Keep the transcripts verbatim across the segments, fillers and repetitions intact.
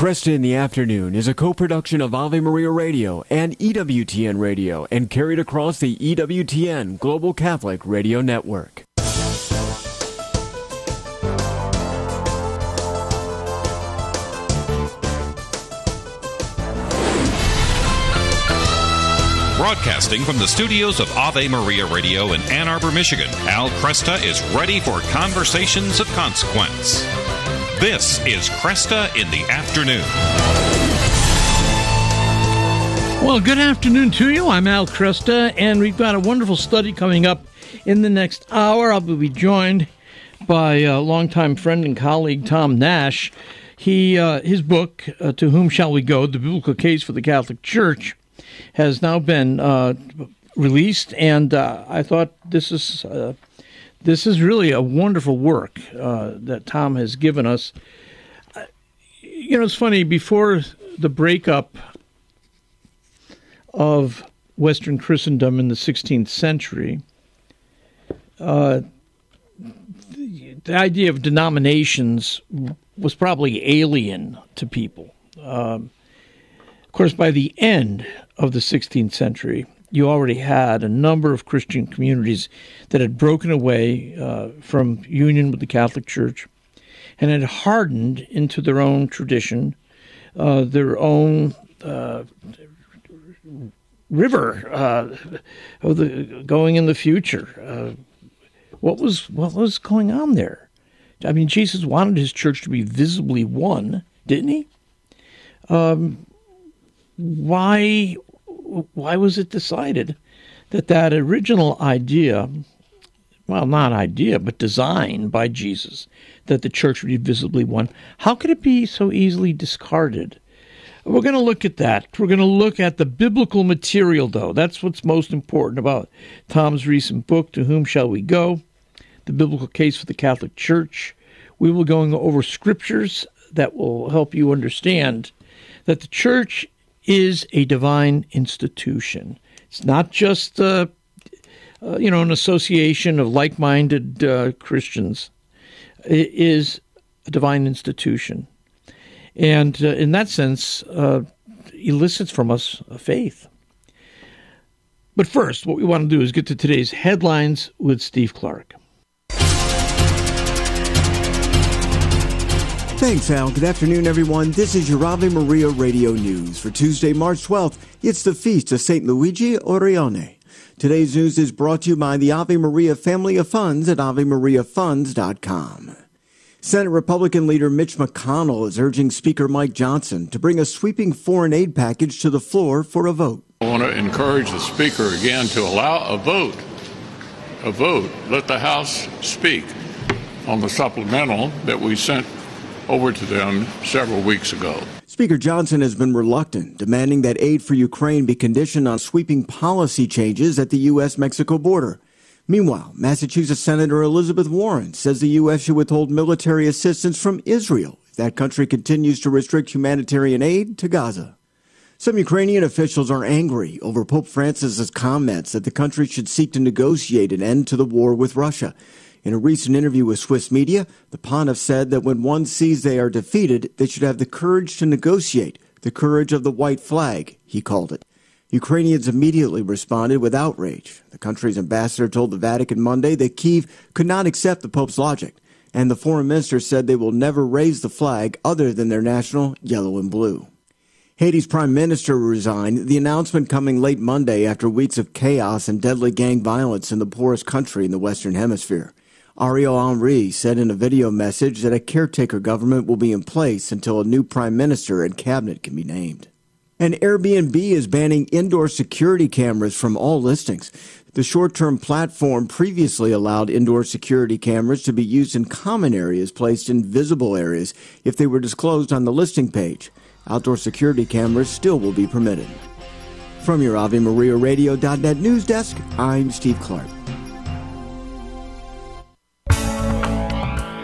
Cresta in the Afternoon is a co-production of Ave Maria Radio and E W T N Radio and carried across the E W T N Global Catholic Radio Network. Broadcasting from the studios of Ave Maria Radio in Ann Arbor, Michigan, Al Cresta is ready for conversations of consequence. This is Cresta in the Afternoon. Well, good afternoon to you. I'm Al Cresta, and we've got a wonderful study coming up in the next hour. I'll be joined by a longtime friend and colleague, Tom Nash. He, uh, his book, uh, To Whom Shall We Go? The Biblical Case for the Catholic Church, has now been uh, released, and uh, I thought this is uh, this is really a wonderful work uh, that Tom has given us. Uh, you know, it's funny, before the breakup of Western Christendom in the sixteenth century, uh, the, the idea of denominations was probably alien to people. Um, of course, by the end of the sixteenth century, you already had a number of Christian communities that had broken away uh, from union with the Catholic Church and had hardened into their own tradition, uh, their own uh, river uh, of the going in the future. Uh, what was what was going on there? I mean, Jesus wanted his church to be visibly one, didn't he? Um, why? Why was it decided that that original idea, well, not idea, but design by Jesus, that the church would be visibly one, how could it be so easily discarded? We're going to look at that. We're going to look at the biblical material, though. That's what's most important about Tom's recent book, To Whom Shall We Go? The Biblical Case for the Catholic Church. We will be going over scriptures that will help you understand that the church is a divine institution. It's not just, uh, uh, you know, an association of like-minded uh, Christians. It is a divine institution. And uh, in that sense, uh, elicits from us a faith. But first, what we want to do is get to today's headlines with Steve Clark. Thanks, Al. Good afternoon, everyone. This is your Ave Maria Radio News. For Tuesday, March twelfth, it's the feast of Saint Luigi Orione. Today's news is brought to you by the Ave Maria Family of Funds at ave maria funds dot com. Senate Republican leader Mitch McConnell is urging Speaker Mike Johnson to bring a sweeping foreign aid package to the floor for a vote. I want to encourage the Speaker again to allow a vote, a vote. Let the House speak on the supplemental that we sent over to them several weeks ago. Speaker Johnson has been reluctant, demanding that aid for Ukraine be conditioned on sweeping policy changes at the U S Mexico border. Meanwhile, Massachusetts Senator Elizabeth Warren says the U S should withhold military assistance from Israel if that country continues to restrict humanitarian aid to Gaza. Some Ukrainian officials are angry over Pope Francis's comments that the country should seek to negotiate an end to the war with Russia. In a recent interview with Swiss media, the pontiff said that when one sees they are defeated, they should have the courage to negotiate, the courage of the white flag, he called it. Ukrainians immediately responded with outrage. The country's ambassador told the Vatican Monday that Kyiv could not accept the Pope's logic, and the foreign minister said they will never raise the flag other than their national yellow and blue. Haiti's prime minister resigned, the announcement coming late Monday after weeks of chaos and deadly gang violence in the poorest country in the Western Hemisphere. Ariel Henry said in a video message that a caretaker government will be in place until a new prime minister and cabinet can be named. And Airbnb is banning indoor security cameras from all listings. The short-term platform previously allowed indoor security cameras to be used in common areas placed in visible areas if they were disclosed on the listing page. Outdoor security cameras still will be permitted. From your Ave Maria Radio dot net news desk, I'm Steve Clark.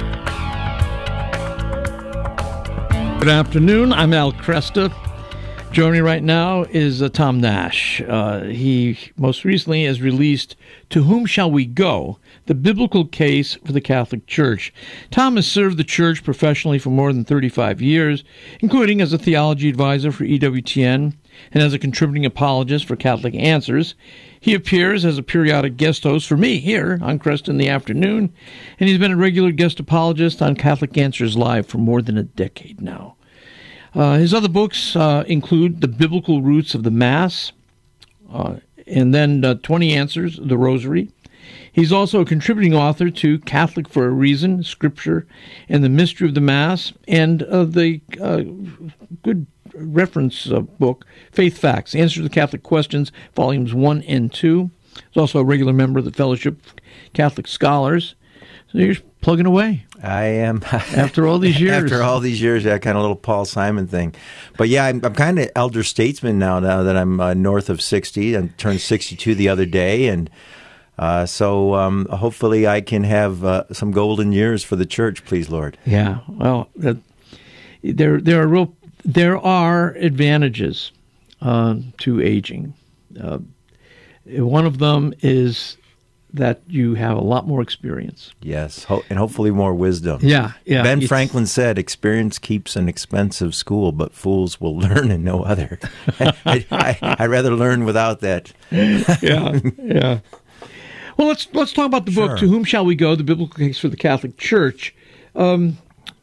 Good afternoon. I'm Al Cresta. Joining me right now is uh, Tom Nash. Uh, he most recently has released To Whom Shall We Go? The Biblical Case for the Catholic Church. Tom has served the Church professionally for more than thirty-five years, including as a theology advisor for E W T N and as a contributing apologist for Catholic Answers. He appears as a periodic guest host for me here on Cresta in the Afternoon, and he's been a regular guest apologist on Catholic Answers Live for more than a decade now. Uh, his other books uh, include The Biblical Roots of the Mass, uh, and then uh, twenty Answers, The Rosary. He's also a contributing author to Catholic for a Reason, Scripture, and the Mystery of the Mass, and uh, the uh, good reference uh, book, Faith Facts, Answers to the Catholic Questions, Volumes one and two. He's also a regular member of the Fellowship of Catholic Scholars. So you're plugging away. I am. After all these years. After all these years, that kind of little Paul Simon thing. But yeah, I'm, I'm kind of elder statesman now, now that I'm uh, north of sixty. I turned sixty-two the other day, and uh, so um, hopefully I can have uh, some golden years for the church, please, Lord. Yeah, well, uh, there, there are real, there are advantages uh, to aging. Uh, one of them is that you have a lot more experience. Yes, ho- and hopefully more wisdom. Yeah, yeah. Ben Franklin said, experience keeps an expensive school, but fools will learn in no other. I, I, I'd rather learn without that. yeah, yeah. Well, let's let's talk about the book, Sure. To Whom Shall We Go? The Biblical Case for the Catholic Church. Um,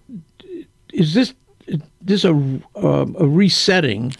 is this this a, uh, a resetting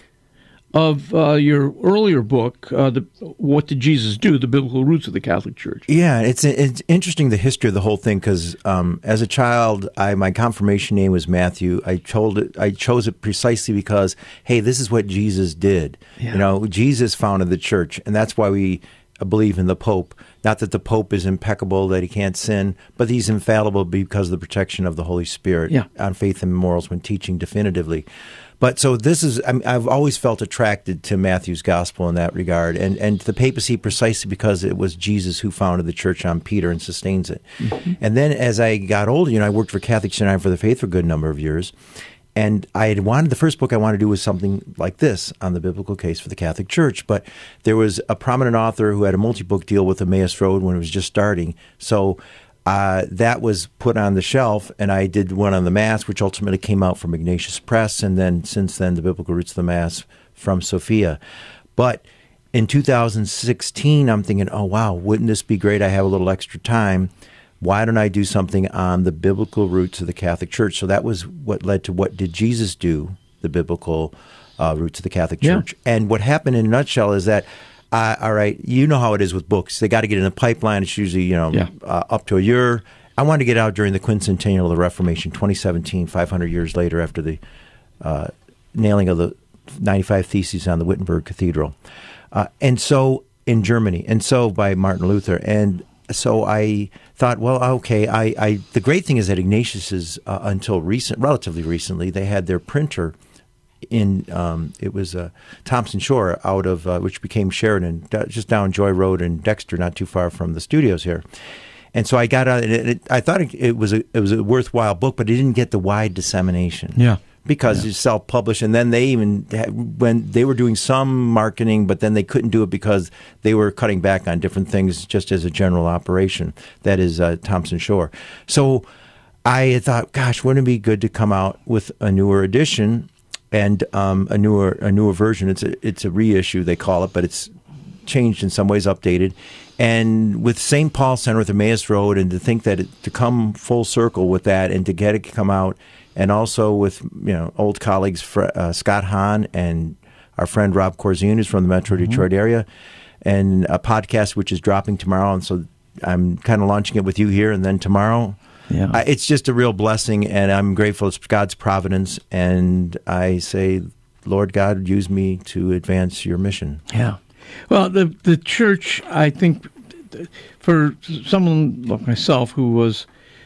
of uh, your earlier book, uh, the, What Did Jesus Do? The Biblical Roots of the Catholic Church. Yeah, it's it's interesting, the history of the whole thing, because um, as a child, I my confirmation name was Matthew. I told it, I chose it precisely because, hey, this is what Jesus did. Yeah. You know, Jesus founded the church, and that's why we believe in the Pope. Not that the Pope is impeccable, that he can't sin, but he's infallible because of the protection of the Holy Spirit Yeah. on faith and morals when teaching definitively. But so this is, I mean, I've always felt attracted to Matthew's gospel in that regard, and, and the papacy precisely because it was Jesus who founded the church on Peter and sustains it. Mm-hmm. And then as I got older, you know, I worked for Catholic United for the Faith for a good number of years, and I had wanted, the first book I wanted to do was something like this on the biblical case for the Catholic Church, but there was a prominent author who had a multi-book deal with Emmaus Road when it was just starting, so Uh, that was put on the shelf, and I did one on the Mass, which ultimately came out from Ignatius Press, and then since then, The Biblical Roots of the Mass from Sophia. But in two thousand sixteen, I'm thinking, oh, wow, wouldn't this be great? I have a little extra time. Why don't I do something on the biblical roots of the Catholic Church? So that was what led to What Did Jesus Do? The Biblical uh, Roots of the Catholic Yeah. Church. And what happened in a nutshell is that Uh, all right, you know how it is with books. They got to get in the pipeline. It's usually, you know, Yeah. uh, up to a year. I wanted to get out during the quincentennial of the Reformation, twenty seventeen, five hundred years later after the uh, nailing of the ninety-five Theses on the Wittenberg Cathedral. Uh, and so, in Germany, and so by Martin Luther. And so I thought, well, okay, I, I the great thing is that Ignatius is, uh, until recent, relatively recently, they had their printer in um, it was uh, Thompson Shore out of uh, which became Sheridan, d- just down Joy Road in Dexter, not too far from the studios here. And so I got out. It, it, I thought it, it was a it was a worthwhile book, but it didn't get the wide dissemination. Yeah, because yeah. it's self-published, and then they even had, when they were doing some marketing, but then they couldn't do it because they were cutting back on different things just as a general operation. That is uh, Thompson Shore. So I thought, gosh, wouldn't it be good to come out with a newer edition? And um, a newer a newer version. It's a it's a reissue, they call it, but it's changed in some ways, updated. And with Saint Paul Center with Emmaus Road, and to think that it, to come full circle with that, and to get it come out, and also with you know old colleagues uh, Scott Hahn and our friend Rob Corzine, who's from the Metro mm-hmm. Detroit area, and a podcast which is dropping tomorrow. And so I'm kind of launching it with you here, and then tomorrow. Yeah. Uh, it's just a real blessing, and I'm grateful. It's God's providence, and I say, Lord God, use me to advance your mission. Yeah. Well, the the church, I think, for someone like myself who was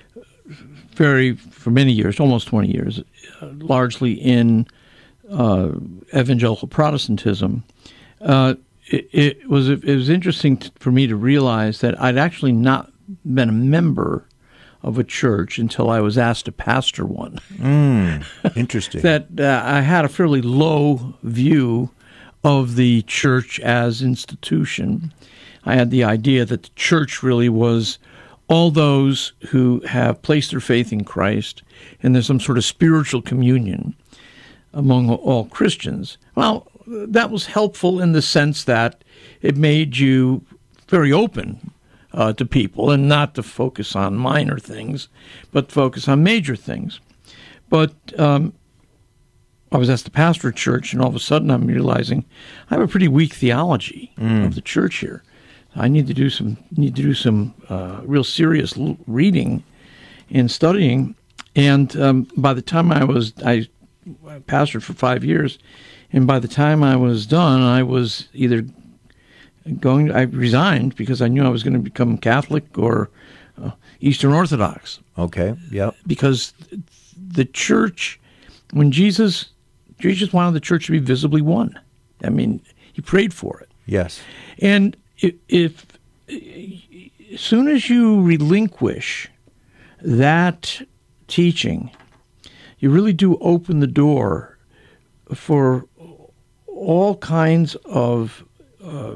very, for many years, almost twenty years, uh, largely in uh, evangelical Protestantism, uh, it, it was it was interesting t- for me to realize that I'd actually not been a member of a church until I was asked to pastor one. Mm, interesting. that uh, I had a fairly low view of the church as institution. I had the idea that the church really was all those who have placed their faith in Christ, and there's some sort of spiritual communion among all Christians. Well, that was helpful in the sense that it made you very open uh, to people and not to focus on minor things, but focus on major things. But um, I was asked to pastor a church, and all of a sudden I'm realizing I have a pretty weak theology mm. of the church here. I need to do some need to do some uh, real serious l- reading and studying. And um, by the time I was, I pastored for five years, and by the time I was done, I was either going, I resigned because I knew I was going to become Catholic or uh, Eastern Orthodox. Okay, yep. Because the church, when Jesus, Jesus wanted the church to be visibly one. I mean, he prayed for it. Yes. And if, if as soon as you relinquish that teaching, you really do open the door for all kinds of, uh,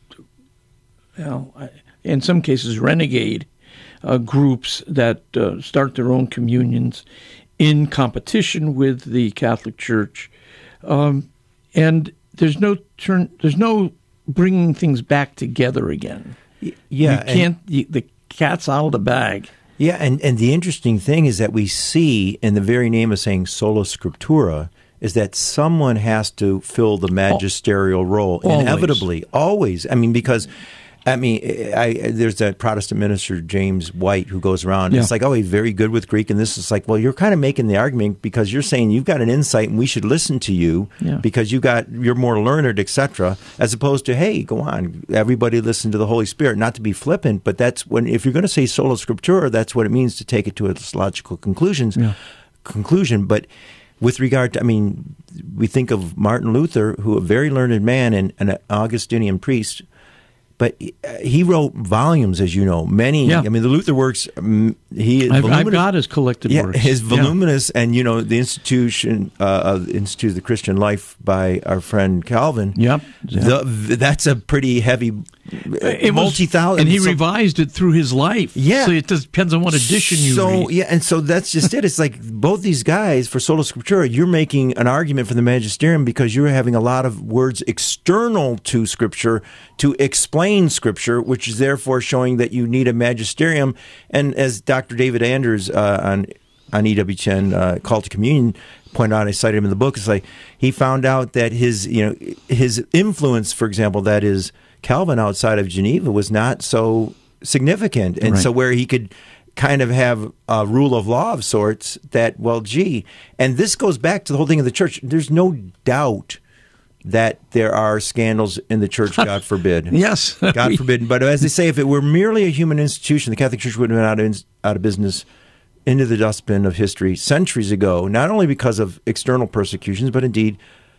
you know, in some cases, renegade uh, groups that uh, start their own communions in competition with the Catholic Church, um, and there's no turn. There's no bringing things back together again. Yeah, you can't. You, the cat's out of the bag. Yeah, and, and the interesting thing is that we see in the very name of saying sola scriptura is that someone has to fill the magisterial role always. inevitably, always. I mean, because I mean, I, there's that Protestant minister James White who goes around. And yeah. It's like, oh, he's very good with Greek, and this is like, well, you're kind of making the argument because you're saying you've got an insight, and we should listen to you yeah. because you got you're more learned, et cetera. As opposed to, hey, go on, everybody listen to the Holy Spirit. Not to be flippant, but that's when if you're going to say sola scriptura, that's what it means to take it to its logical conclusions. Yeah. Conclusion, but. With regard to, I mean, we think of Martin Luther, who a very learned man and an Augustinian priest, but he wrote volumes, as you know, many. Yeah. I mean, the Luther works. He I've, I've got his collected yeah, works. His voluminous, yeah. and you know, the institution uh, of the Institute of the Christian Life by our friend Calvin. Yep, the, that's a pretty heavy, it multi-thousand, and he so, revised it through his life. Yeah, so it just depends on what edition you so, read. Yeah, and so that's just it. It's like both these guys for sola scriptura, you're making an argument for the magisterium because you're having a lot of words external to Scripture to explain Scripture, which is therefore showing that you need a magisterium. And as Doctor David Anders uh, on on E W T N uh, Call to Communion pointed out, I cited him in the book. It's like he found out that his you know his influence, for example, that is Calvin outside of Geneva, was not so significant, and right. so where he could kind of have a rule of law of sorts that, well, gee, and this goes back to the whole thing of the church. There's no doubt that there are scandals in the church, God forbid. Yes. God forbid. But as they say, if it were merely a human institution, the Catholic Church would have been out of, out of business into the dustbin of history centuries ago, not only because of external persecutions, but indeed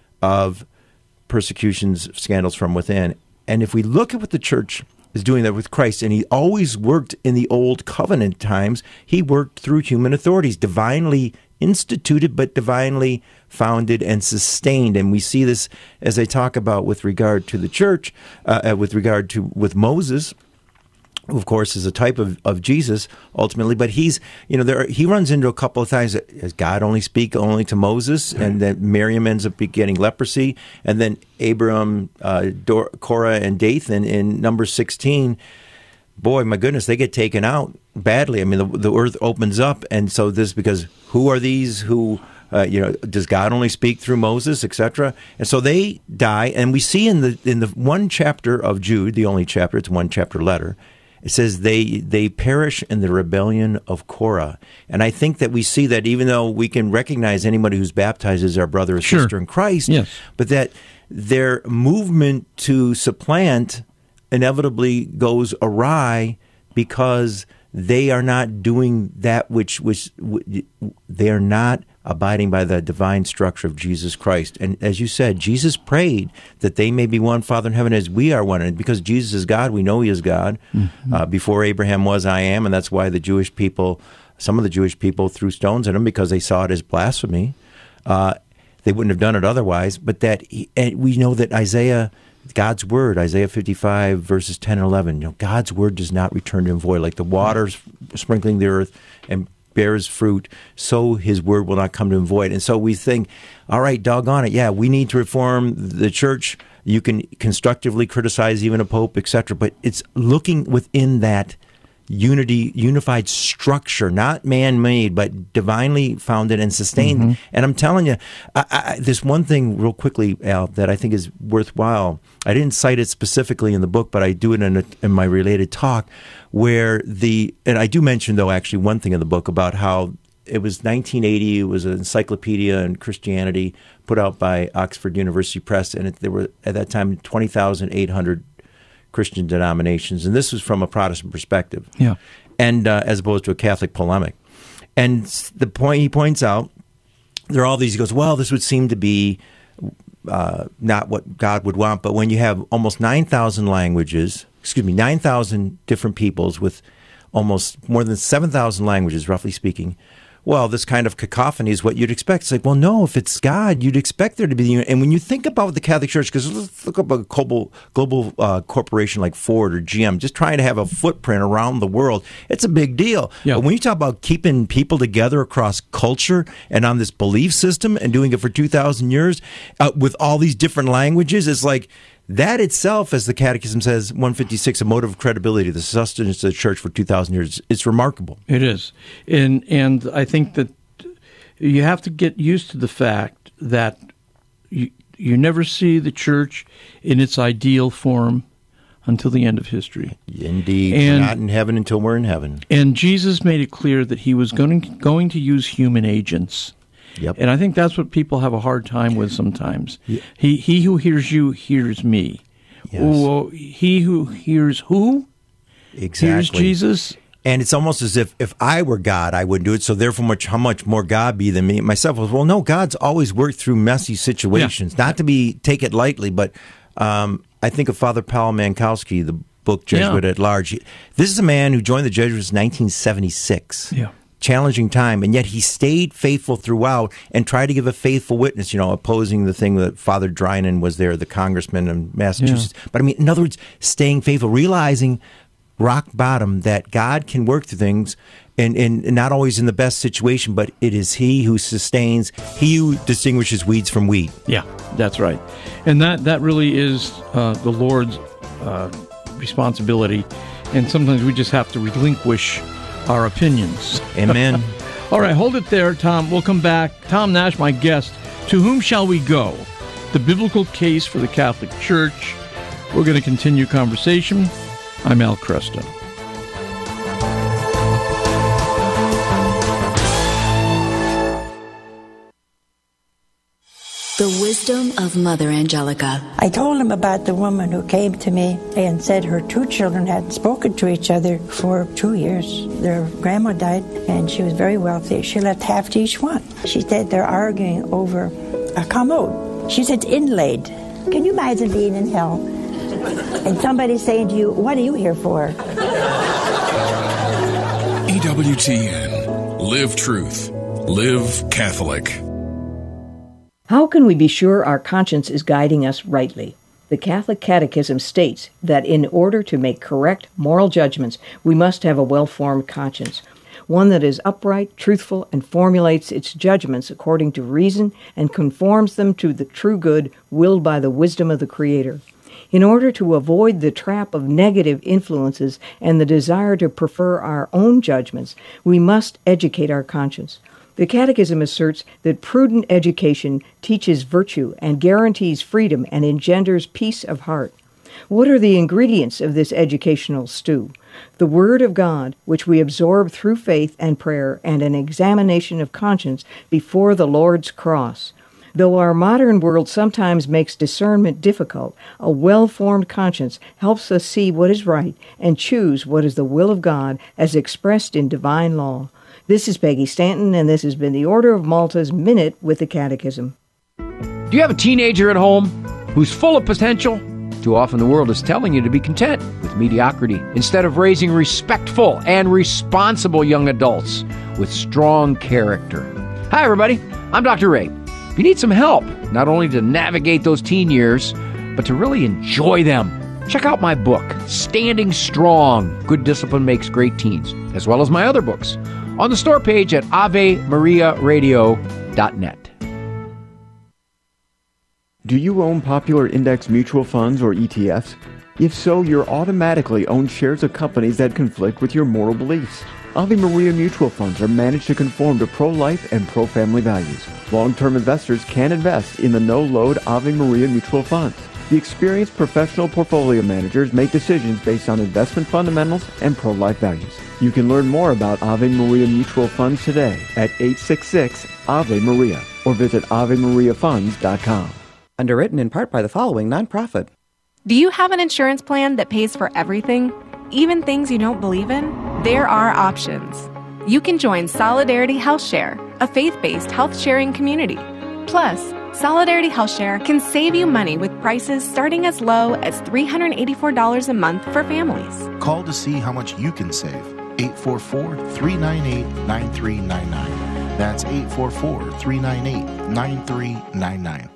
of persecutions, scandals from within. And if we look at what the church is doing that with Christ, and he always worked in the old covenant times, he worked through human authorities, divinely instituted but divinely founded and sustained. And we see this as I talk about with regard to the church, uh, with regard to with Moses, who of course is a type of, of Jesus ultimately, but he's, you know, there are, he runs into a couple of times that as God only speak only to Moses, and then Miriam ends up getting leprosy, and then Abraham, uh, Dor- Korah, and Dathan in Numbers sixteen, boy, my goodness, they get taken out badly. I mean, the, the earth opens up, and so this, because who are these who, uh, you know, does God only speak through Moses, et cetera? And so they die, and we see in the in the one chapter of Jude, the only chapter, it's a one chapter letter, it says they they perish in the rebellion of Korah. And I think that we see that even though we can recognize anybody who's baptized as our brother or sure. sister in Christ, yes. but that their movement to supplant inevitably goes awry because they are not doing that which which they are not abiding by the divine structure of Jesus Christ. And as you said, Jesus prayed that they may be one, Father in heaven, as we are one. And because Jesus is God, we know he is God. Mm-hmm. Uh, before Abraham was, I am. And that's why the Jewish people, some of the Jewish people threw stones at him because they saw it as blasphemy. Uh, they wouldn't have done it otherwise. But that he, and we know that Isaiah, God's word, Isaiah fifty-five, verses ten and eleven, you know, God's word does not return to him void. Like the waters sprinkling the earth and bears fruit, so his word will not come to him void. And so we think, all right, doggone it, yeah, we need to reform the church. You can constructively criticize even a pope, et cetera, but it's looking within that unity, unified structure, not man-made, but divinely founded and sustained. Mm-hmm. And I'm telling you, I, I, there's one thing real quickly, Al, that I think is worthwhile. I didn't cite it specifically in the book, but I do it in, a, in my related talk, where the, and I do mention, though, actually one thing in the book about how it was nineteen eighty, it was an encyclopedia in Christianity put out by Oxford University Press, and it, there were, at that time, twenty thousand eight hundred Christian denominations, and this was from a Protestant perspective, yeah, and uh, as opposed to a Catholic polemic. And the point he points out, there are all these. He goes, well, this would seem to be uh, not what God would want, but when you have almost nine thousand languages, excuse me, nine thousand different peoples with almost more than seven thousand languages, roughly speaking. Well, this kind of cacophony is what you'd expect. It's like, well, no, if it's God, you'd expect there to be. And when you think about the Catholic Church, because let's look up a global, global uh, corporation like Ford or G M, just trying to have a footprint around the world, it's a big deal. Yeah. But when you talk about keeping people together across culture and on this belief system and doing it for two thousand years uh, with all these different languages, it's like, that itself, as the Catechism says, one fifty-six, a motive of credibility, the sustenance of the church for two thousand years, it's remarkable. It is. And, and I think that you have to get used to the fact that you, you never see the church in its ideal form until the end of history. Indeed. And, we're not in heaven until we're in heaven. And Jesus made it clear that he was going to, going to use human agents. Yep. And I think that's what people have a hard time with sometimes. Yeah. He he who hears you hears me. Yes. Well, he who hears who? Exactly. Hears Jesus. And it's almost as if if I were God, I wouldn't do it. So therefore, much how much more God be than me myself? Well, no, God's always worked through messy situations. Yeah. Not to be take it lightly, but um, I think of Father Paul Mankowski, the book Jesuit yeah. at Large. This is a man who joined the Jesuits in nineteen seventy-six. Yeah. Challenging time, and yet he stayed faithful throughout and tried to give a faithful witness, you know, opposing the thing that Father Drinan was there, the congressman in Massachusetts. Yeah. But I mean, in other words, staying faithful, realizing rock bottom that God can work through things and, and, and not always in the best situation, but it is he who sustains, he who distinguishes weeds from wheat. Yeah, that's right. And that, that really is uh, the Lord's uh, responsibility. And sometimes we just have to relinquish our opinions. Amen. All right, hold it there, Tom. We'll come back. Tom Nash, my guest. To whom shall we go? The biblical case for the Catholic Church. We're going to continue conversation. I'm Al Kresta. The wisdom of Mother Angelica. I told him about the woman who came to me and said her two children hadn't spoken to each other for two years. Their grandma died, and she was very wealthy. She left half to each one. She said they're arguing over a commode. She said it's inlaid. Can you imagine being in hell and somebody saying to you, what are you here for? E W T N. Live truth. Live Catholic. How can we be sure our conscience is guiding us rightly? The Catholic Catechism states that in order to make correct moral judgments, we must have a well-formed conscience, one that is upright, truthful, and formulates its judgments according to reason and conforms them to the true good willed by the wisdom of the Creator. In order to avoid the trap of negative influences and the desire to prefer our own judgments, we must educate our conscience. The Catechism asserts that prudent education teaches virtue and guarantees freedom and engenders peace of heart. What are the ingredients of this educational stew? The Word of God, which we absorb through faith and prayer and an examination of conscience before the Lord's cross. Though our modern world sometimes makes discernment difficult, a well-formed conscience helps us see what is right and choose what is the will of God as expressed in divine law. This is Peggy Stanton, and this has been the Order of Malta's Minute with the Catechism. Do you have a teenager at home who's full of potential? Too often the world is telling you to be content with mediocrity instead of raising respectful and responsible young adults with strong character. Hi, everybody. I'm Doctor Ray. If you need some help, not only to navigate those teen years, but to really enjoy them, check out my book, Standing Strong, Good Discipline Makes Great Teens, as well as my other books, on the store page at ave maria radio dot net. Do you own popular index mutual funds or E T Fs? If so, you're automatically owned shares of companies that conflict with your moral beliefs. Ave Maria mutual funds are managed to conform to pro-life and pro-family values. Long-term investors can invest in the no-load Ave Maria mutual funds. The experienced professional portfolio managers make decisions based on investment fundamentals and pro-life values. You can learn more about Ave Maria mutual funds today at eight six six Ave Maria or visit ave maria funds dot com. Underwritten in part by the following nonprofit. Do you have an insurance plan that pays for everything, even things you don't believe in? There are options. You can join Solidarity Health Share, a faith-based health-sharing community. Plus, Solidarity Health Share can save you money with prices starting as low as three hundred eighty-four dollars a month for families. Call to see how much you can save. eight four four, three nine eight, nine three nine nine. That's eight four four, three nine eight, nine three nine nine.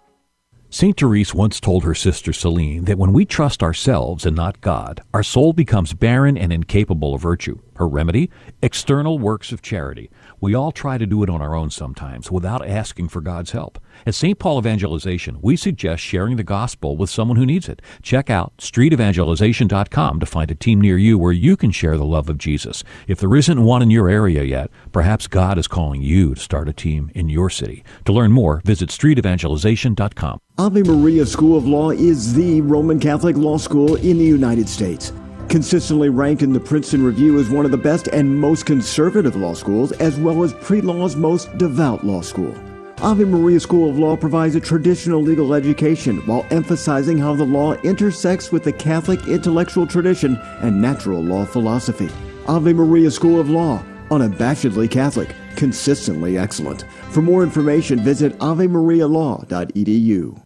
Saint Therese once told her sister Celine that when we trust ourselves and not God, our soul becomes barren and incapable of virtue. Her remedy? External works of charity. We all try to do it on our own sometimes without asking for God's help. At Saint Paul Evangelization, we suggest sharing the gospel with someone who needs it. Check out street evangelization dot com to find a team near you where you can share the love of Jesus. If there isn't one in your area yet, perhaps God is calling you to start a team in your city. To learn more, visit street evangelization dot com. Ave Maria School of Law is the Roman Catholic law school in the United States. Consistently ranked in the Princeton Review as one of the best and most conservative law schools, as well as pre-law's most devout law school. Ave Maria School of Law provides a traditional legal education while emphasizing how the law intersects with the Catholic intellectual tradition and natural law philosophy. Ave Maria School of Law, unabashedly Catholic, consistently excellent. For more information, visit ave maria law dot e d u.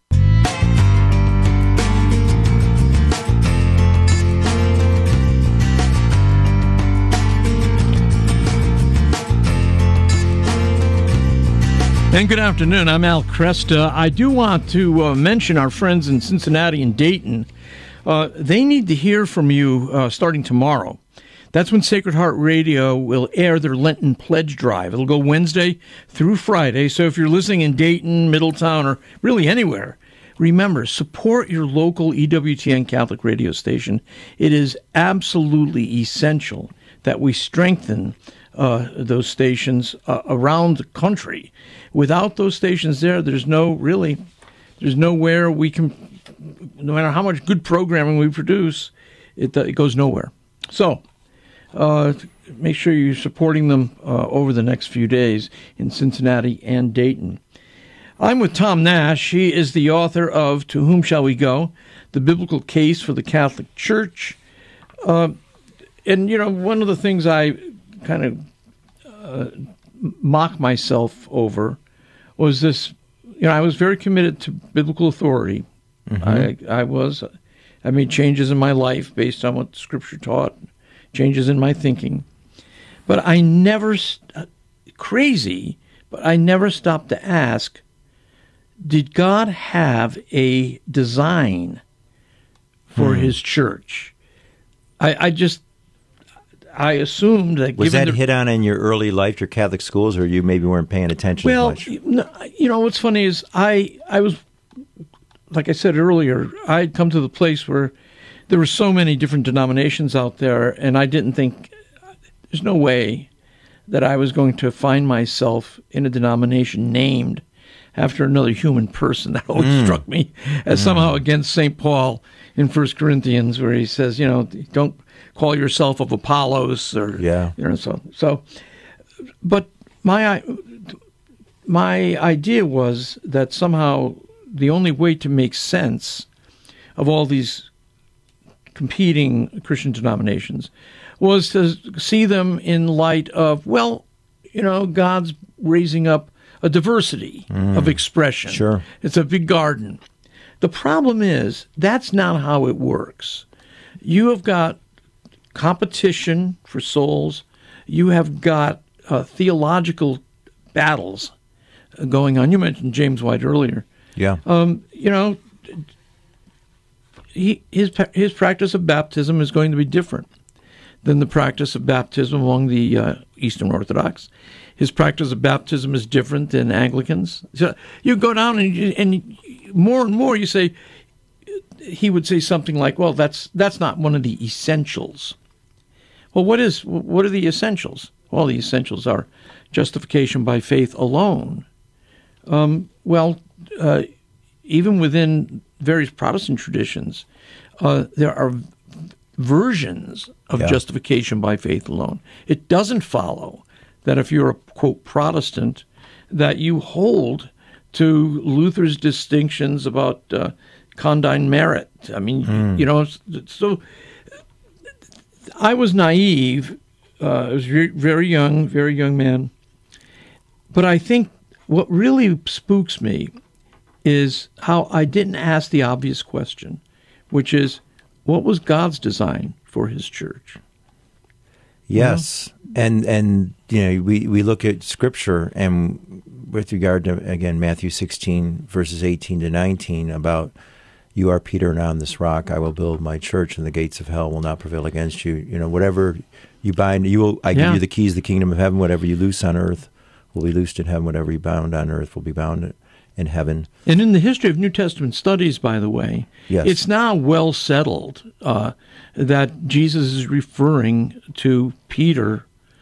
And good afternoon. I'm Al Cresta. I do want to uh, mention our friends in Cincinnati and Dayton. Uh, they need to hear from you uh, starting tomorrow. That's when Sacred Heart Radio will air their Lenten Pledge Drive. It'll go Wednesday through Friday. So if you're listening in Dayton, Middletown, or really anywhere, remember, support your local E W T N Catholic radio station. It is absolutely essential that we strengthen uh, those stations uh, around the country. Without those stations there, there's no really, there's nowhere we can, no matter how much good programming we produce, it, uh, it goes nowhere. So, Uh, make sure you're supporting them uh, over the next few days in Cincinnati and Dayton. I'm with Tom Nash. He is the author of To Whom Shall We Go? The Biblical Case for the Catholic Church. Uh, and, you know, one of the things I kind of uh, mock myself over was this, you know, I was very committed to biblical authority. Mm-hmm. I, I was, I made changes in my life based on what Scripture taught, changes in my thinking. But I never, st- crazy, but I never stopped to ask, did God have a design for hmm. his church? I, I just, I assumed that... Was given that the, hit on in your early life, your Catholic schools, or you maybe weren't paying attention well, as much? Well, you know, what's funny is I, I was, like I said earlier, I'd come to the place where there were so many different denominations out there, and I didn't think, there's no way that I was going to find myself in a denomination named after another human person. That always mm. struck me as mm. somehow against Saint Paul in First Corinthians, where he says, you know, don't call yourself of Apollos, or, yeah. you know, so, so, but my, my idea was that somehow the only way to make sense of all these competing Christian denominations was to see them in light of, well, you know, God's raising up a diversity mm, of expression. Sure. It's a big garden. The problem is that's not how it works. You have got competition for souls. You have got uh, theological battles going on. You mentioned James White earlier. Yeah. Um, you know, he, his his practice of baptism is going to be different than the practice of baptism among the uh, Eastern Orthodox. His practice of baptism is different than Anglicans. So you go down and, you, and more and more you say, he would say something like, well, that's that's not one of the essentials. Well, what is what are the essentials? Well, the essentials are justification by faith alone. Um, well, uh, even within various Protestant traditions, uh, there are versions of yeah. justification by faith alone. It doesn't follow that if you're a, quote, Protestant, that you hold to Luther's distinctions about uh, condign merit. I mean, mm. you know, so I was naive. Uh, I was very, very young, very young man. But I think what really spooks me is how I didn't ask the obvious question, which is, what was God's design for his church? Yes. You know? And, and you know, we, we look at Scripture, and with regard to, again, Matthew sixteen, verses eighteen to nineteen, about, you are Peter, and on this rock I will build my church, and the gates of hell will not prevail against you. You know, whatever you bind, you will, I give yeah. you the keys of the kingdom of heaven. Whatever you loose on earth will be loosed in heaven. Whatever you bound on earth will be bound in heaven. And in the history of New Testament studies, by the way, yes. it's now well settled uh, that Jesus is referring to Peter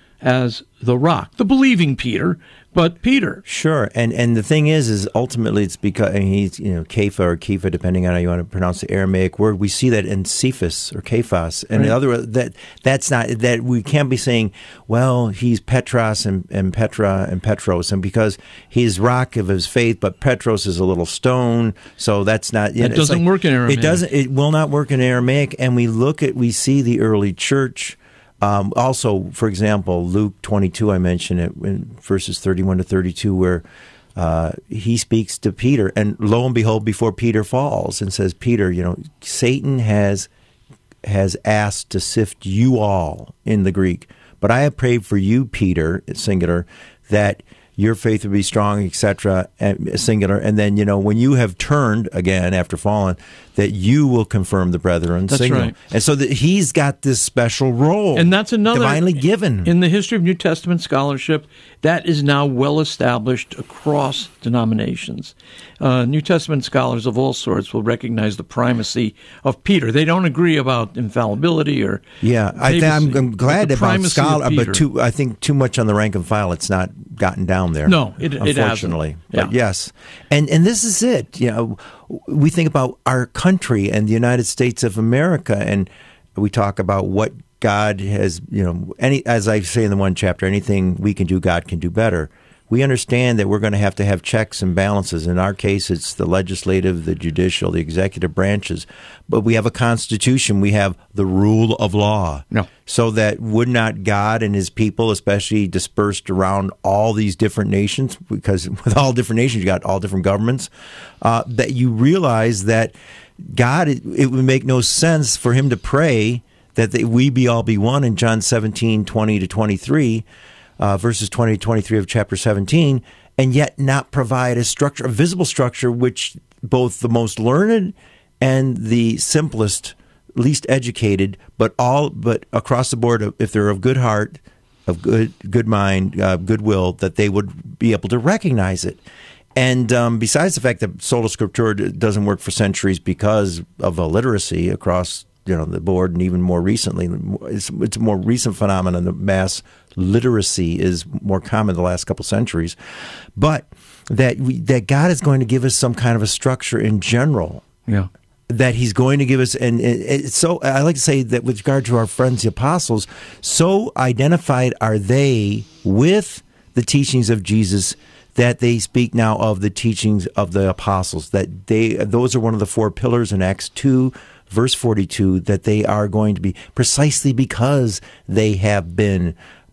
as the rock, the believing Peter, but Peter. Sure, and and the thing is, is ultimately it's because and he's you know Kepha or Kepha, depending on how you want to pronounce the Aramaic word. We see that in Cephas or Kephas, and right. the other that that's not that we can't be saying, well, he's Petros and, and Petra and Petros, and because he's rock of his faith, but Petros is a little stone, so that's not. It doesn't like, work in Aramaic. It doesn't. It will not work in Aramaic, and we look at we see the early church. Um, also, for example, Luke twenty-two, I mentioned it in verses thirty-one to thirty-two, where uh, he speaks to Peter, and lo and behold, before Peter falls, and says, Peter, you know, Satan has has asked to sift you all, in the Greek, but I have prayed for you, Peter, singular, that your faith would be strong, et cetera, singular. And then, you know, when you have turned, again, after falling, that you will confirm the brethren, that's singular. Right. And so that he's got this special role. And that's another, divinely given. In the history of New Testament scholarship, that is now well established across denominations. Uh, New Testament scholars of all sorts will recognize the primacy of Peter. They don't agree about infallibility or yeah. I th- I'm, I'm glad about scholar, but too, I think too much on the rank and file. It's not gotten down there. No, it, it unfortunately. hasn't. Yeah. But yes, and and this is it. You know, we think about our country and the United States of America, and we talk about what God has. You know, any as I say in the one chapter, anything we can do, God can do better. We understand that we're going to have to have checks and balances. In our case, it's the legislative, the judicial, the executive branches. But we have a constitution. We have the rule of law. No. So that would not God and his people, especially dispersed around all these different nations, because with all different nations, you got all different governments, uh, that you realize that God, it, it would make no sense for him to pray that they, we be all be one in John seventeen, twenty to twenty-three, Uh, verses twenty to twenty-three of chapter seventeen, and yet not provide a structure, a visible structure, which both the most learned and the simplest, least educated, but all, but across the board, if they're of good heart, of good good mind, uh, goodwill, that they would be able to recognize it. And um, besides the fact that Sola Scriptura doesn't work for centuries because of illiteracy across you know the board, and even more recently, it's, it's a more recent phenomenon. The mass literacy is more common the last couple centuries, but that we, that God is going to give us some kind of a structure in general. Yeah, that He's going to give us, and it's so I like to say that with regard to our friends the apostles, so identified are they with the teachings of Jesus that they speak now of the teachings of the apostles. That they those are one of the four pillars in Acts two. Verse forty-two, that they are going to be precisely because they have been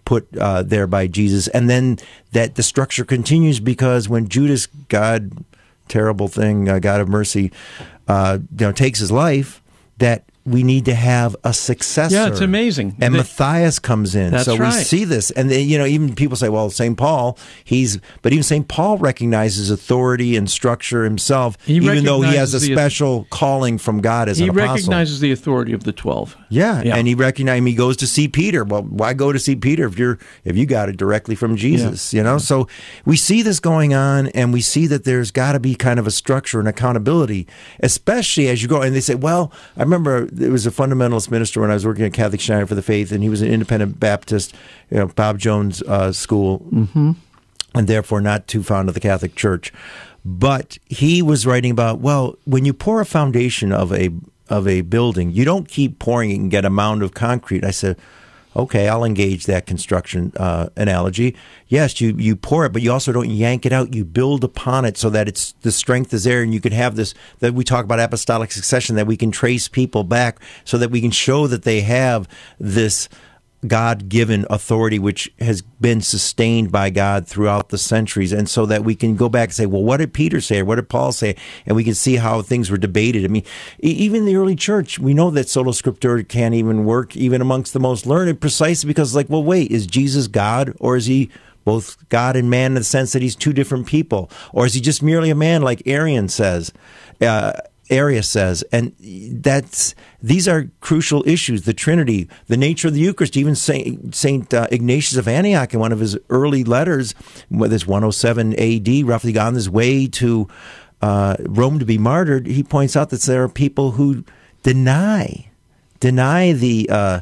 put uh, there by Jesus, and then that the structure continues because when Judas, God, terrible thing, uh, God of mercy, uh, you know, takes his life, that we need to have a successor. Yeah, it's amazing. And They- Matthias comes in. That's so we right. see this. And, they, you know, even people say, well, Saint Paul, he's, but even Saint Paul recognizes authority and structure himself, He even though he has a recognizes the- special calling from God as He an apostle. recognizes the authority of the twelve. Yeah, Yeah. and he recognizes him. He goes to see Peter. Well, why go to see Peter if you're if you got it directly from Jesus? You know, so we see this going on, and we see that there's got to be kind of a structure and accountability, especially as you go. And they say, well, I remember there was a fundamentalist minister when I was working at Catholic Schneider for the Faith, and he was an independent Baptist, you know, Bob Jones uh, school, Mm-hmm. and therefore not too fond of the Catholic Church. But he was writing about, well, when you pour a foundation of a of a building, you don't keep pouring it and get a mound of concrete. I said, okay, I'll engage that construction uh, analogy. Yes, you, you pour it, but you also don't yank it out. You build upon it so that it's the strength is there, and you can have this, that we talk about apostolic succession, that we can trace people back so that we can show that they have this God-given authority which has been sustained by God throughout the centuries, and so that we can go back and say, well, what did Peter say, or what did Paul say, and we can see how things were debated. I mean, e- even the early church, we know that sola scriptura can't even work even amongst the most learned, precisely because, like, well, wait, is Jesus God, or is he both God and man in the sense that he's two different people, or is he just merely a man, like Arian says? Uh, Arius says, and that's these are crucial issues. The Trinity, the nature of the Eucharist. Even Saint Saint uh, Ignatius of Antioch, in one of his early letters, with his one oh seven A D, roughly on his way to uh, Rome to be martyred, he points out that there are people who deny deny the uh,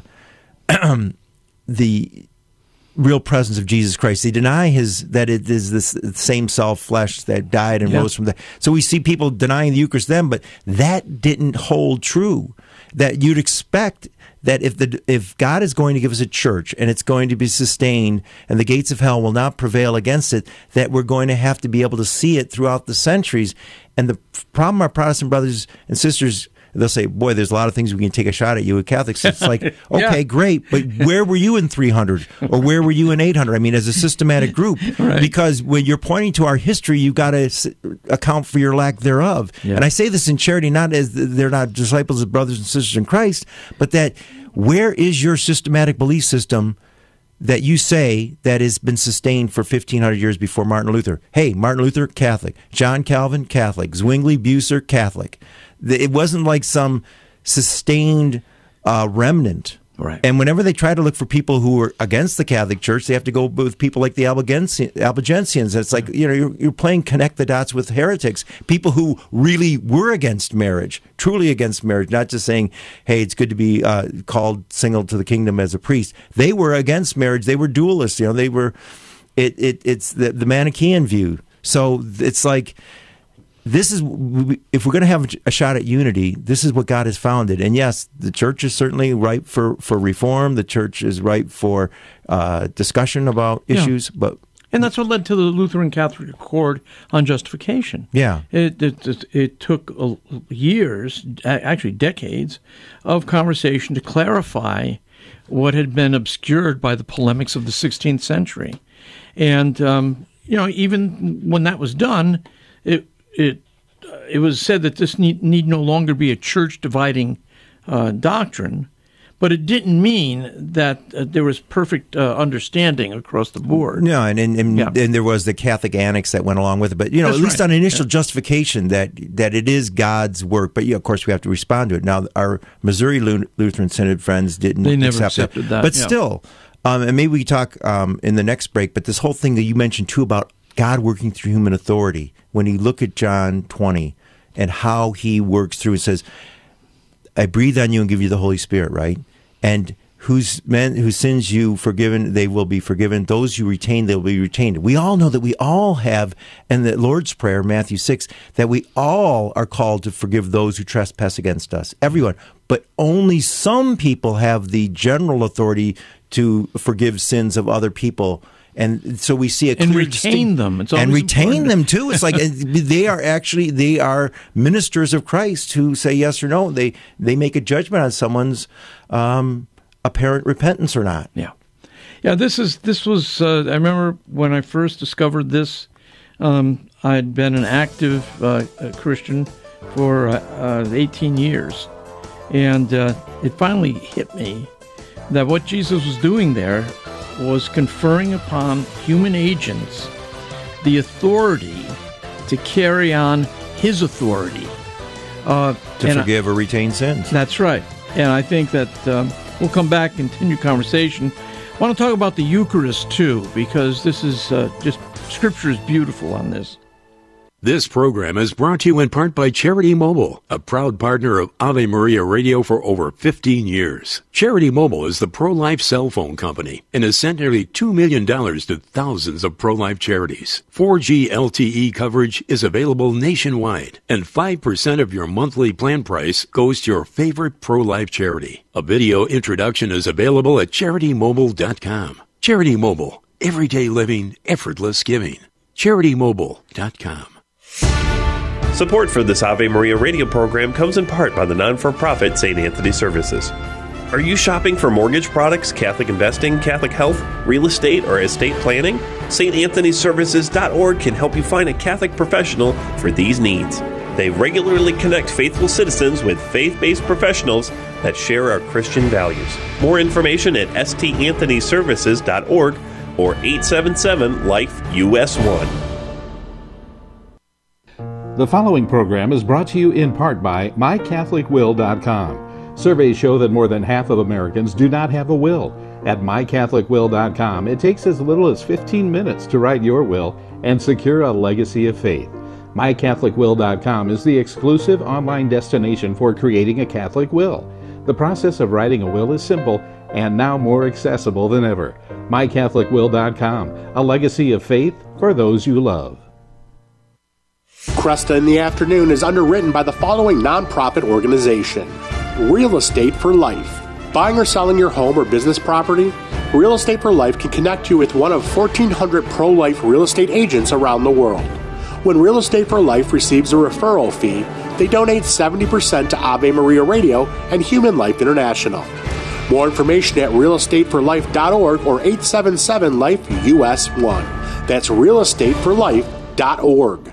the real presence of Jesus Christ. They deny his that it is this same self flesh that died and Yeah. rose from the. So we see people denying the Eucharist then, but that didn't hold true. That you'd expect that if the if God is going to give us a church and it's going to be sustained and the gates of hell will not prevail against it, that we're going to have to be able to see it throughout the centuries. And the problem our Protestant brothers and sisters, they'll say, boy, there's a lot of things we can take a shot at you with Catholics. It's like, okay, Yeah. great, but where were you in three hundred or where were you in eight hundred? I mean, as a systematic group, Right. because when you're pointing to our history, you've got to s- account for your lack thereof. Yeah. And I say this in charity, not as th- they're not disciples of brothers and sisters in Christ, but that where is your systematic belief system that you say that has been sustained for fifteen hundred years before Martin Luther? Hey, Martin Luther, Catholic. John Calvin, Catholic. Zwingli, Bucer, Catholic. The- It wasn't like some sustained uh, remnant. Right. And whenever they try to look for people who are against the Catholic Church, they have to go with people like the Albigensi- Albigensians. It's like, you know, you're, you're playing connect the dots with heretics, people who really were against marriage, truly against marriage, not just saying, hey, it's good to be uh, called single to the kingdom as a priest. They were against marriage. They were dualists. You know, they were, it, it it's the, the Manichaean view. So it's like, this is, if we're going to have a shot at unity, this is what God has founded. And yes, the church is certainly ripe for, for reform. The church is ripe for uh, discussion about Yeah. issues. But And that's what led to the Lutheran Catholic Accord on justification. Yeah. It it, it, it took uh, years, a- actually decades, of conversation to clarify what had been obscured by the polemics of the sixteenth century. And, um, you know, even when that was done, it it uh, it was said that this need, need no longer be a church-dividing uh, doctrine, but it didn't mean that uh, there was perfect uh, understanding across the board. no, and and, and, Yeah. and there was the Catholic annex that went along with it. But, you know, That's at least right. on initial Yeah. justification that that it is God's work. But, yeah, of course, we have to respond to it. Now, our Missouri Lu- Lutheran Synod friends didn't They never accept accepted it. that, But yeah. still, um, and maybe we can talk um, in the next break, but this whole thing that you mentioned, too, about God working through human authority, when you look at John twenty and how he works through and says, I breathe on you and give you the Holy Spirit, right? And whose men, whose sins you forgiven, they will be forgiven. Those you retain, they will be retained. We all know that we all have, and the Lord's Prayer, Matthew six, that we all are called to forgive those who trespass against us. Everyone. But only some people have the general authority to forgive sins of other people. And so we see a And clear retain distinct- them. It's and always retain important. them too. It's like they are actually they are ministers of Christ who say yes or no. They they make a judgment on someone's um, apparent repentance or not. Yeah. Yeah, this is this was. Uh, I remember when I first discovered this. Um, I'd been an active uh, Christian for uh, uh, eighteen years, and uh, it finally hit me that what Jesus was doing there was conferring upon human agents the authority to carry on His authority. Uh, to forgive I, or retain sins. That's right. And I think that um, we'll come back and continue conversation. I want to talk about the Eucharist, too, because this is uh, just, Scripture is beautiful on this. This program is brought to you in part by Charity Mobile, a proud partner of Ave Maria Radio for over fifteen years. Charity Mobile is the pro-life cell phone company and has sent nearly two million dollars to thousands of pro-life charities. four G L T E coverage is available nationwide, and five percent of your monthly plan price goes to your favorite pro-life charity. A video introduction is available at charity mobile dot com. Charity Mobile, everyday living, effortless giving. charity mobile dot com. Support for this Ave Maria radio program comes in part by the non-for-profit Saint Anthony Services. Are you shopping for mortgage products, Catholic investing, Catholic health, real estate, or estate planning? Saint Anthony Services dot org can help you find a Catholic professional for these needs. They regularly connect faithful citizens with faith-based professionals that share our Christian values. More information at S T Anthony Services dot org or eight seven seven life U S one. The following program is brought to you in part by my catholic will dot com. Surveys show that more than half of Americans do not have a will. At my catholic will dot com, it takes as little as fifteen minutes to write your will and secure a legacy of faith. my catholic will dot com is the exclusive online destination for creating a Catholic will. The process of writing a will is simple and now more accessible than ever. my catholic will dot com, a legacy of faith for those you love. Cresta in the Afternoon is underwritten by the following nonprofit organization: Real Estate for Life. Buying or selling your home or business property? Real Estate for Life can connect you with one of fourteen hundred pro-life real estate agents around the world. When Real Estate for Life receives a referral fee, they donate seventy percent to Ave Maria Radio and Human Life International. More information at real estate for life dot org or eight seven seven life U S one. That's real estate for life dot org.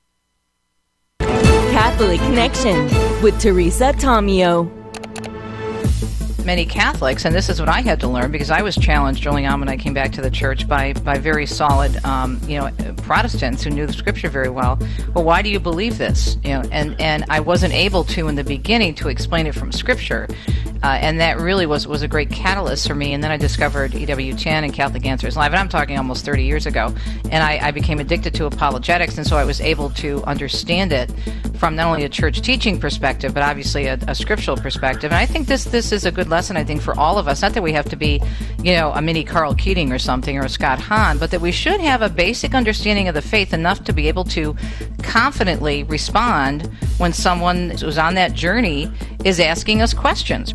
Catholic Connection with Teresa Tomeo. Many Catholics, and this is what I had to learn because I was challenged early on when I came back to the church by by very solid, um, you know, Protestants who knew the Scripture very well. Well, why do you believe this? You know, and and I wasn't able to in the beginning to explain it from Scripture, uh, and that really was was a great catalyst for me. And then I discovered E W ten and Catholic Answers Live, and I'm talking almost thirty years ago. And I, I became addicted to apologetics, and so I was able to understand it from not only a church teaching perspective, but obviously a, a scriptural perspective. And I think this this is a good lesson, I think, for all of us. Not that we have to be, you know, a mini Carl Keating or something, or a Scott Hahn, but that we should have a basic understanding of the faith enough to be able to confidently respond when someone who's on that journey is asking us questions.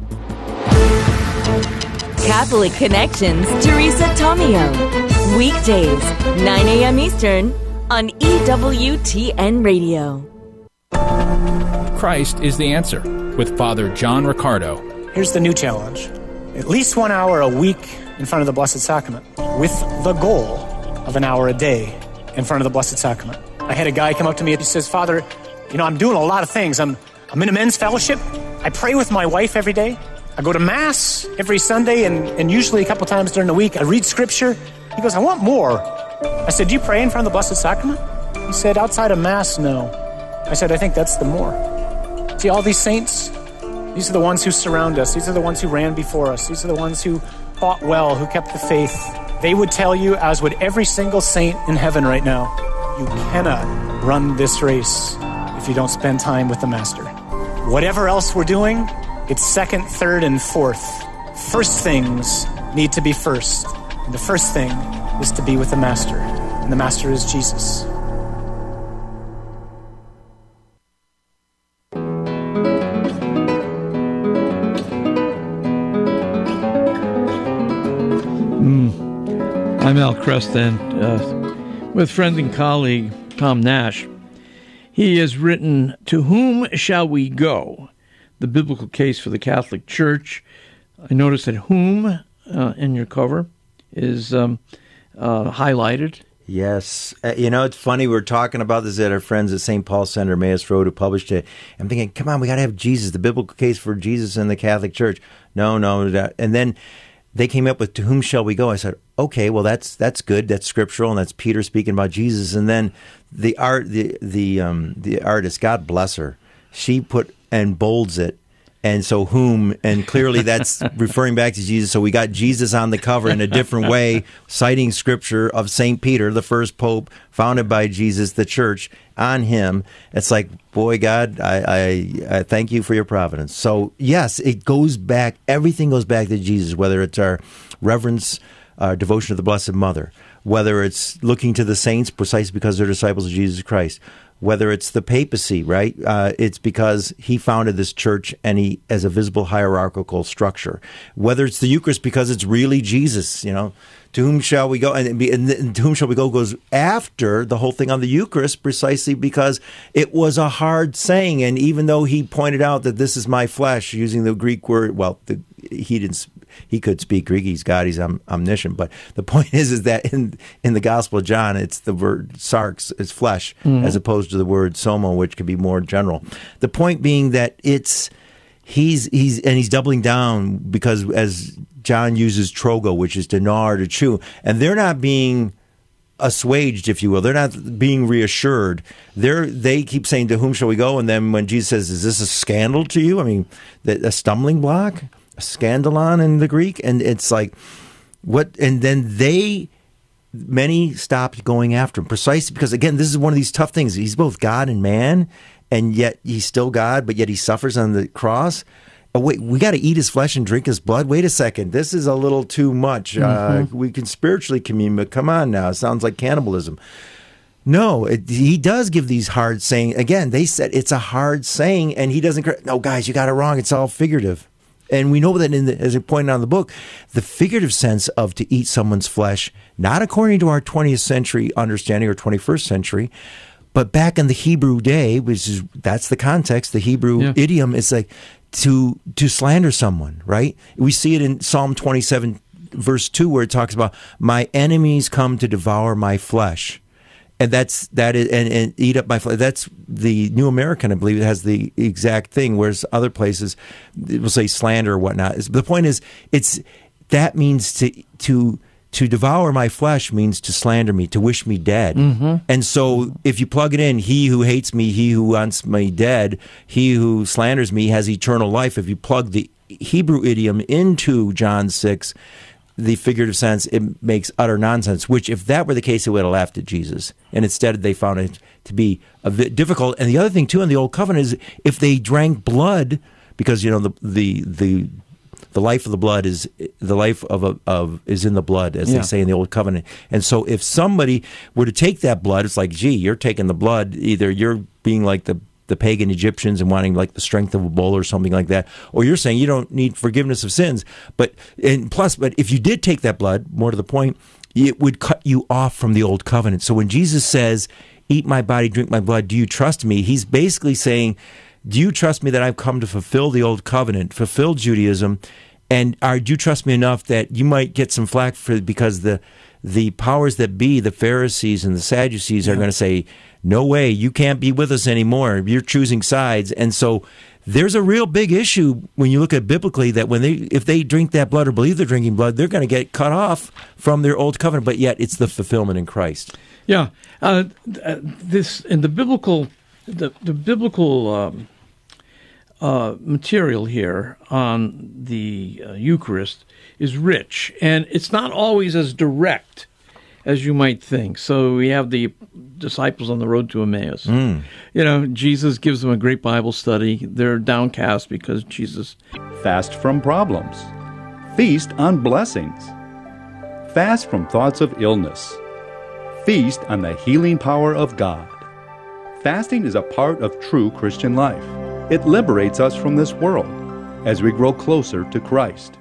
Catholic Connections, Teresa Tomeo. Weekdays, nine a.m. Eastern on E W T N Radio. Christ is the answer with Father John Riccardo. Here's the new challenge. At least one hour a week in front of the Blessed Sacrament, with the goal of an hour a day in front of the Blessed Sacrament. I had a guy come up to me and he says, Father, you know, I'm doing a lot of things. I'm, I'm in a men's fellowship. I pray with my wife every day. I go to Mass every Sunday and, and usually a couple times during the week. I read Scripture. He goes, I want more. I said, do you pray in front of the Blessed Sacrament? He said, outside of Mass, no. I said, I think that's the more. See, all these saints, these are the ones who surround us. These are the ones who ran before us. These are the ones who fought well, who kept the faith. They would tell you, as would every single saint in heaven right now, you cannot run this race if you don't spend time with the Master. Whatever else we're doing, it's second, third, and fourth. First things need to be first. And the first thing is to be with the Master. And the Master is Jesus. I'm Al Cresta, and uh, with friend and colleague Tom Nash. He has written, To Whom Shall We Go? The Biblical Case for the Catholic Church. I noticed that whom uh, in your cover is um, uh, highlighted. Yes. Uh, you know, it's funny. We were talking about this at our friends at Saint Paul Center, Emmaus Road, who published it. I'm thinking, come on, we got to have Jesus, the biblical case for Jesus in the Catholic Church. No, no. That. And then they came up with, to whom shall we go? I said, okay, well, that's that's good. That's scriptural, and that's Peter speaking about Jesus. And then the art, the the um, the artist, God bless her, she put and bolds it. And so whom, and clearly that's referring back to Jesus. So we got Jesus on the cover in a different way, citing scripture of Saint Peter, the first pope, founded by Jesus, the church, on him. It's like, boy, God, I, I, I thank you for your providence. So yes, it goes back, everything goes back to Jesus, whether it's our reverence, our devotion to the Blessed Mother, whether it's looking to the saints precisely because they're disciples of Jesus Christ, whether it's the papacy, right? Uh, it's because he founded this church and he as a visible hierarchical structure. Whether it's the Eucharist because it's really Jesus, you know, to whom shall we go? And, and, and to whom shall we go goes after the whole thing on the Eucharist, precisely because it was a hard saying. And even though he pointed out that this is my flesh, using the Greek word, well, the, he didn't. He could speak Greek. He's God. He's om- omniscient. But the point is, is that in in the Gospel of John, it's the word sarx, it's flesh, mm-hmm. as opposed to the word soma, which could be more general. The point being that it's he's he's and he's doubling down because as John uses trogo, which is to gnaw or to chew, and they're not being assuaged, if you will. They're not being reassured. They're they keep saying, "To whom shall we go?" And then when Jesus says, "Is this a scandal to you?" I mean, the, a stumbling block. Scandalon in the Greek, and it's like what, and then they many stopped going after him precisely because, again, this is one of these tough things. He's both God and man, and yet he's still God, but yet he suffers on the cross. Oh, wait, we got to eat his flesh and drink his blood. Wait a second, this is a little too much. Mm-hmm. Uh, we can spiritually commune, but come on now, it sounds like cannibalism. No, it, he does give these hard saying. Again, they said it's a hard saying, and he doesn't. No, guys, you got it wrong. It's all figurative. And we know that, in the, as I pointed out in the book, the figurative sense of to eat someone's flesh, not according to our twentieth century understanding or twenty-first century, but back in the Hebrew day, which is that's the context, the Hebrew yeah. idiom is like to to slander someone, right? We see it in Psalm twenty-seven, verse two, where it talks about my enemies come to devour my flesh. And that's that is and, and eat up my flesh. That's the New American, I believe, it has the exact thing. Whereas other places it will say slander or whatnot. The point is, it's that means to to to devour my flesh means to slander me, to wish me dead. Mm-hmm. And so, if you plug it in, he who hates me, he who wants me dead, he who slanders me has eternal life. If you plug the Hebrew idiom into John six. The figurative sense, it makes utter nonsense, which if that were the case, it would have laughed at Jesus. And instead, they found it to be a bit difficult. And the other thing, too, in the Old Covenant is if they drank blood, because, you know, the the the, the life of the blood is the life of a, of is in the blood, as yeah. they say in the Old Covenant. And so if somebody were to take that blood, it's like, gee, you're taking the blood, either you're being like the the pagan Egyptians and wanting like the strength of a bull or something like that, or you're saying you don't need forgiveness of sins. But and plus, but if you did take that blood, more to the point, it would cut you off from the old covenant. So when Jesus says, "Eat my body, drink my blood," do you trust me? He's basically saying, do you trust me that I've come to fulfill the old covenant, fulfill Judaism, and are do you trust me enough that you might get some flack for because the the powers that be, the Pharisees and the Sadducees, yeah. are going to say, no way, you can't be with us anymore. You're choosing sides. And so there's a real big issue when you look at biblically that when they, if they drink that blood or believe they're drinking blood, they're going to get cut off from their old covenant, but yet it's the fulfillment in Christ. Yeah. Uh, this, in the biblical, the, the biblical um, uh, material here on the uh, Eucharist is rich, and it's not always as direct as you might think. So we have the disciples on the road to Emmaus. Mm. You know, Jesus gives them a great Bible study. They're downcast because Jesus... Fast from problems. Feast on blessings. Fast from thoughts of illness. Feast on the healing power of God. Fasting is a part of true Christian life. It liberates us from this world as we grow closer to Christ.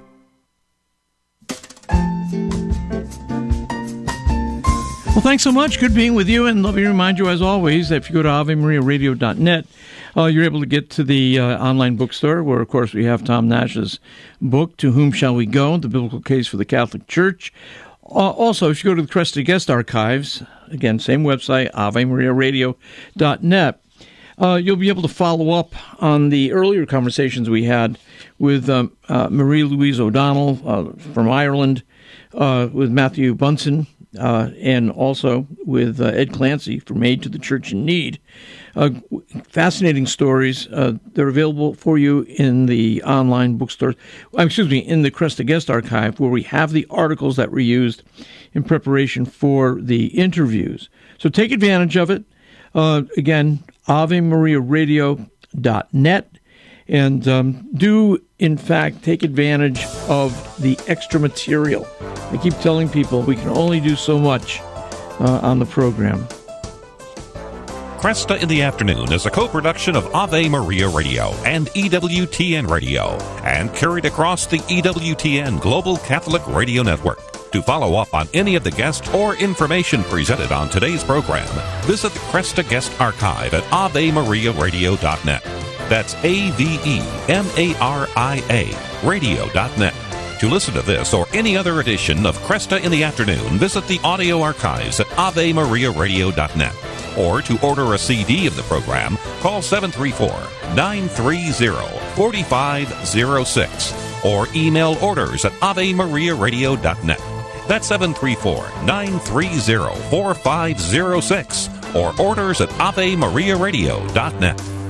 Well, thanks so much. Good being with you. And let me remind you, as always, that if you go to ave maria radio dot net, uh, you're able to get to the uh, online bookstore where, of course, we have Tom Nash's book, To Whom Shall We Go? The Biblical Case for the Catholic Church. Uh, also, if you go to the Cresta Guest Archives, again, same website, ave maria radio dot net, uh, you'll be able to follow up on the earlier conversations we had with um, uh, Marie-Louise O'Donnell uh, from Ireland, uh, with Matthew Bunson, uh, and also with uh, Ed Clancy from Aid to the Church in Need. Uh, fascinating stories. Uh, they're available for you in the online bookstores. Excuse me, in the Cresta Guest Archive, where we have the articles that were used in preparation for the interviews. So take advantage of it. Uh, again, ave maria radio dot net. And um, do, in fact, take advantage of the extra material. I keep telling people we can only do so much uh, on the program. Cresta in the Afternoon is a co-production of Ave Maria Radio and E W T N Radio, and carried across the E W T N Global Catholic Radio Network. To follow up on any of the guests or information presented on today's program, visit the Cresta Guest Archive at ave maria radio dot net. That's A V E M A R I A radio dot net. To listen to this or any other edition of Cresta in the Afternoon, visit the audio archives at ave maria radio dot net. Or to order a C D of the program, call seven three four, nine three zero, four five zero six or email orders at ave maria radio dot net. That's seven three four, nine three zero, four five zero six or orders at ave maria radio dot net.